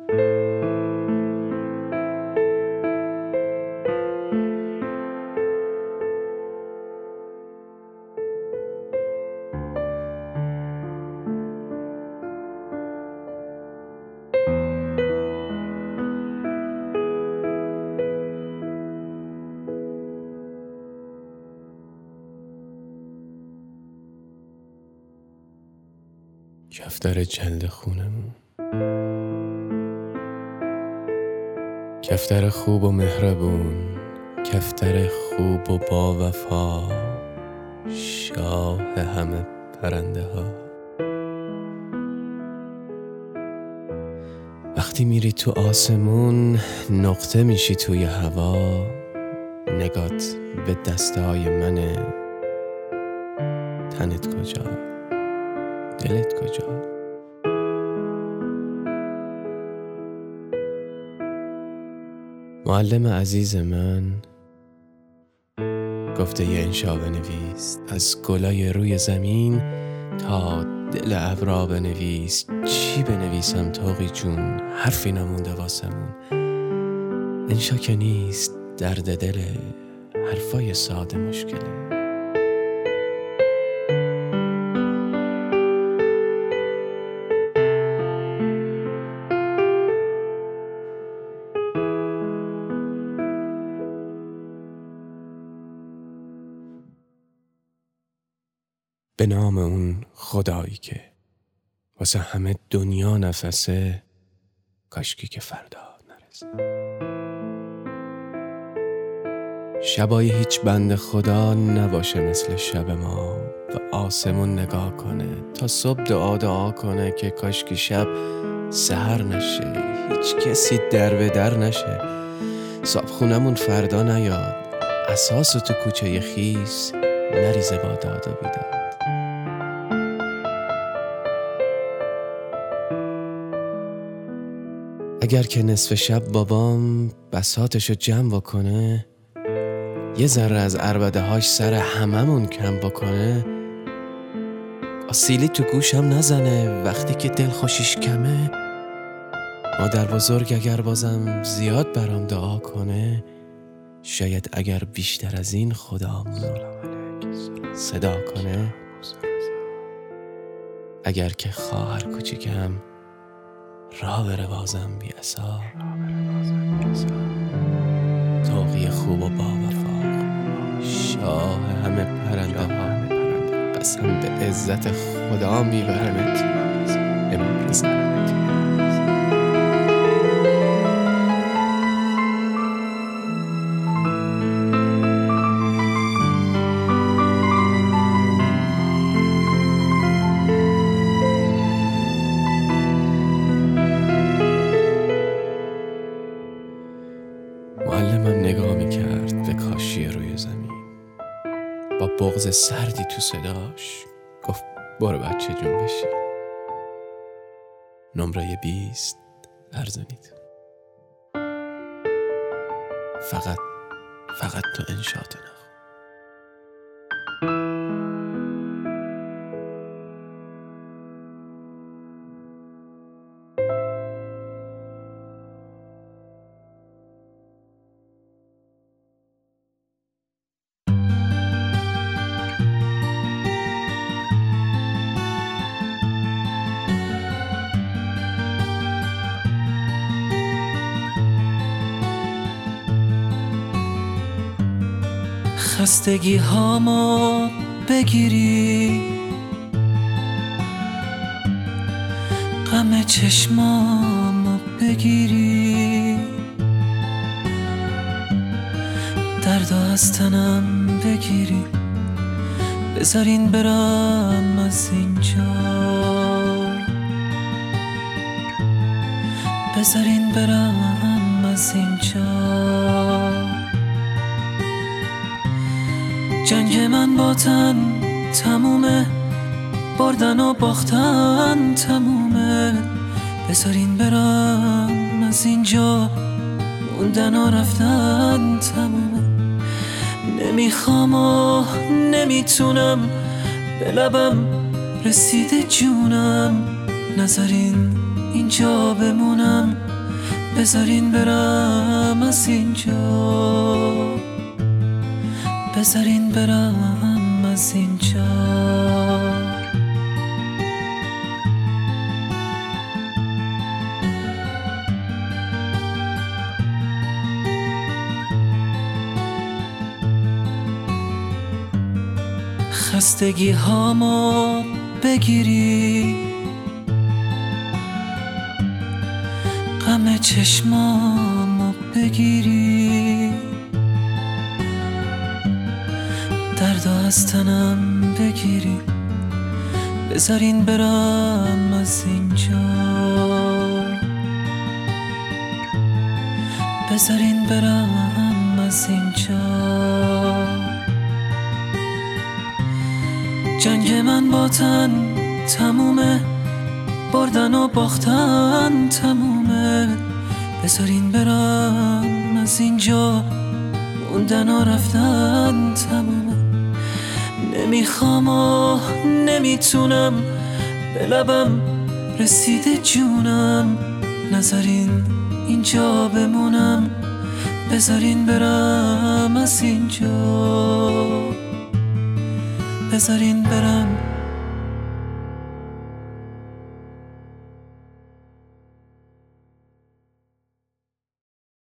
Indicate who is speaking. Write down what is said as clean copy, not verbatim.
Speaker 1: کفتر جلد خونمون، کفتر خوب و مهربون، کفتر خوب و با وفا، شاه همه پرنده ها. وقتی میری تو آسمون نقطه میشی توی هوا، نگات به دستای منه، تنت کجا؟ دلت کجا؟ معلم عزیز من گفته یه انشا بنویس، از گلای روی زمین تا دل ابرا بنویس. چی بنویسم طاقی جون؟ حرفی نمونده واسمون. انشا که نیست، درد دله، حرفای ساده مشکله. به نام اون خدایی که واسه همه دنیا نفسه، کاشکی که فردا نرسه. شبای هیچ بند خدا نباشه مثل شب ما، به آسمون نگاه کنه تا صبح دعا کنه که کاشکی شب سحر نشه، هیچ کسی در به در نشه. صاحب خونمون فردا نیاد، اساسو تو کوچه خیس نریزه با داد و بیداد. اگر که نصف شب بابام بساطشو جمع بکنه، یه ذره از عربده هاش سر هممون کم بکنه، آسیلی تو گوشم نزنه وقتی که دل خوشیش کمه. مادر بزرگ اگر بازم زیاد برام دعا کنه، شاید اگر بیشتر از این خدامونو صدا کنه. اگر که خواهر کوچیکم راه بره بازم بی اثار، طاقی خوب و با وفا، شاه همه پرنده ها. قسم به عزت خدا میبرمت امروز. معلمم نگاه میکرد به کاشی روی زمین، با بغض سردی تو صداش گفت برو بچه جون بشین. نمره 20 ارزانید. فقط تو انشاءت نخون.
Speaker 2: خستگی هامو بگیری، غم چشمامو بگیری، دردو از تنم بگیری، بذارین برم از اینجا، بذارین برم از اینجا. جنگ من با تن تمومه، بردن و باختن تمومه، بذارین برم از اینجا، موندن و رفتن تمومه. نمیخوام و نمیتونم، به لبم رسیده جونم، نذارین اینجا بمونم، بذارین برم از اینجا، بذارین برم از اینجا. خستگی هامو بگیری، غم چشمامو بگیری، درد از تنم بگیری، بذارین برم از اینجا، بذارین برم از اینجا. جنگ من با تن تمومه، بردن و باختن تمومه، بذارین برم از اینجا، موندن و رفتن تمومه. نمیخوام و نمیتونم، به لبم رسیده جونم، نذارین اینجا بمونم، بذارین برم از اینجا، بذارین برم